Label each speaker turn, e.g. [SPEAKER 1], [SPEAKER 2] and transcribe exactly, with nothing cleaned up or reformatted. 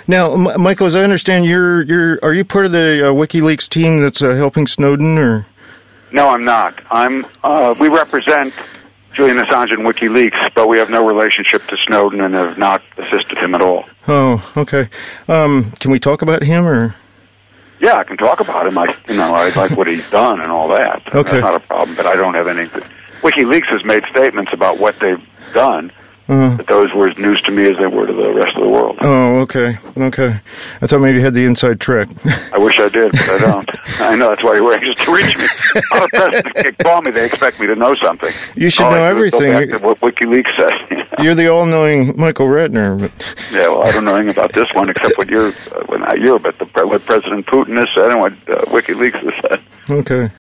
[SPEAKER 1] Now, M- Michael, as I understand, you're you're are you part of the uh, WikiLeaks team that's uh, helping Snowden, or?
[SPEAKER 2] No, I'm not. I'm. Uh, we represent Julian Assange and WikiLeaks, but we have no relationship to Snowden and have not assisted him at all.
[SPEAKER 1] Oh, okay. Um, can we talk about him, or?
[SPEAKER 2] Yeah, I can talk about him. I, you know, I like what he's done and all that.
[SPEAKER 1] Okay.
[SPEAKER 2] That's not a problem, but I don't have any. WikiLeaks has made statements about what they've done, uh-huh. but those were as news to me as they were to the rest of the world.
[SPEAKER 1] Oh, okay, okay. I thought maybe you had the inside track.
[SPEAKER 2] I wish I did, but I don't. I know, that's why you were anxious to reach me. All the presidents can call me, they expect me to know something.
[SPEAKER 1] You should
[SPEAKER 2] all
[SPEAKER 1] know
[SPEAKER 2] I do is
[SPEAKER 1] everything.
[SPEAKER 2] Go back to what WikiLeaks says.
[SPEAKER 1] You're the all-knowing Michael Ratner. But...
[SPEAKER 2] Yeah, well, I don't know anything about this one except what you're, uh, well, not you, but the, what President Putin has said and what uh, WikiLeaks has said.
[SPEAKER 1] Okay.